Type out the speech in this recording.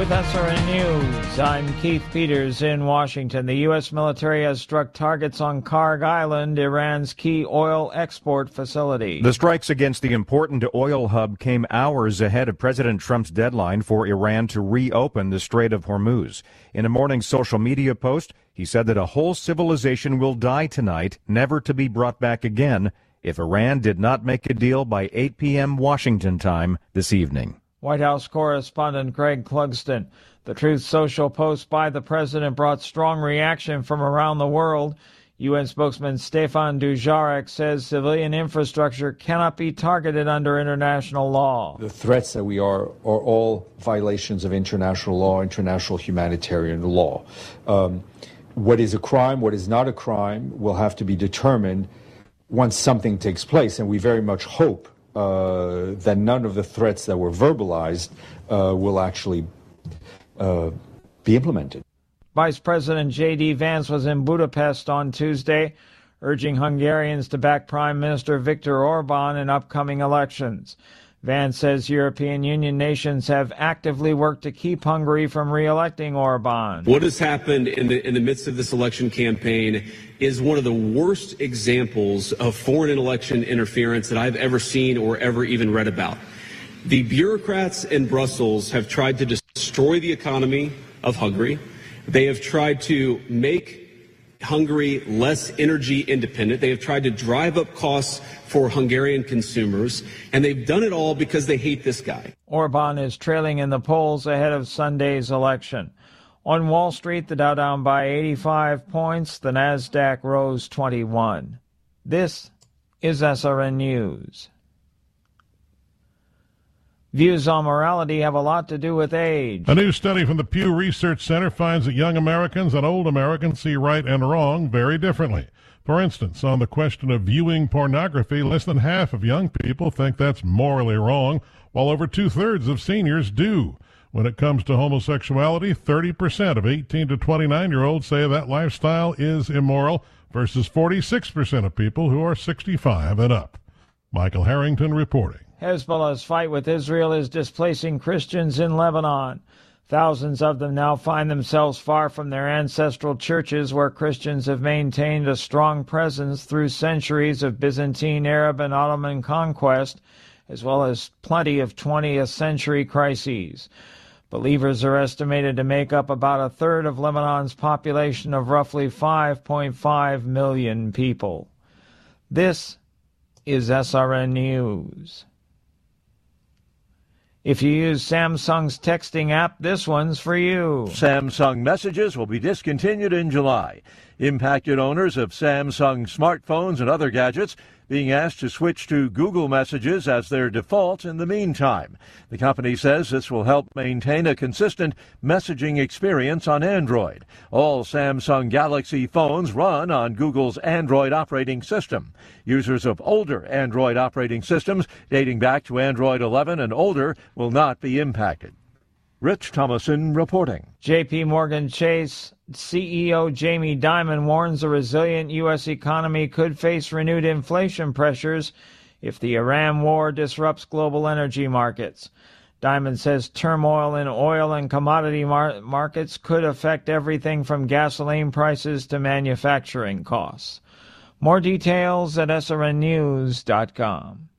with SRN News. I'm Keith Peters in Washington. The U.S. military has struck targets on Karg Island, Iran's key oil export facility. The strikes against the important oil hub came hours ahead of President Trump's deadline for Iran to reopen the Strait of Hormuz. In a morning social media post, he said that a whole civilization will die tonight, never to be brought back again, if Iran did not make a deal by 8 p.m. Washington time this evening. White House correspondent Greg Clugston. The Truth Social post by the president brought strong reaction from around the world. UN spokesman Stefan Dujarric says civilian infrastructure cannot be targeted under international law. The threats that we are all violations of international law, international humanitarian law. What is a crime, what is not a crime, will have to be determined once something takes place, and we very much hope that none of the threats that were verbalized will actually be implemented. Vice President J.D. Vance was in Budapest on Tuesday, urging Hungarians to back Prime Minister Viktor Orban in upcoming elections. Vance says European Union nations have actively worked to keep Hungary from re-electing Orban. What has happened in the midst of this election campaign is one of the worst examples of foreign election interference that I've ever seen or ever even read about. The bureaucrats in Brussels have tried to destroy the economy of Hungary. They have tried to make Hungary less energy independent. They have tried to drive up costs for Hungarian consumers, and they've done it all because they hate this guy. Orban is trailing in the polls ahead of Sunday's election. On Wall Street, the Dow down by 85 points, the Nasdaq rose 21. This is SRN News. Views on morality have a lot to do with age. A new study from the Pew Research Center finds that young Americans and old Americans see right and wrong very differently. For instance, on the question of viewing pornography, less than half of young people think that's morally wrong, while over two-thirds of seniors do. When it comes to homosexuality, 30% of 18 to 29-year-olds say that lifestyle is immoral, versus 46% of people who are 65 and up. Michael Harrington reporting. Hezbollah's fight with Israel is displacing Christians in Lebanon. Thousands of them now find themselves far from their ancestral churches where Christians have maintained a strong presence through centuries of Byzantine, Arab, and Ottoman conquest, as well as plenty of 20th century crises. Believers are estimated to make up about a third of Lebanon's population of roughly 5.5 million people. This is SRN News. If you use Samsung's texting app, this one's for you. Samsung Messages will be discontinued in July. Impacted owners of Samsung smartphones and other gadgets being asked to switch to Google Messages as their default in the meantime. The company says this will help maintain a consistent messaging experience on Android. All Samsung Galaxy phones run on Google's Android operating system. Users of older Android operating systems dating back to Android 11 and older will not be impacted. Rich Thomason reporting. J.P. Morgan Chase CEO Jamie Dimon warns a resilient U.S. economy could face renewed inflation pressures if the Iran war disrupts global energy markets. Dimon says turmoil in oil and commodity markets could affect everything from gasoline prices to manufacturing costs. More details at srnnews.com.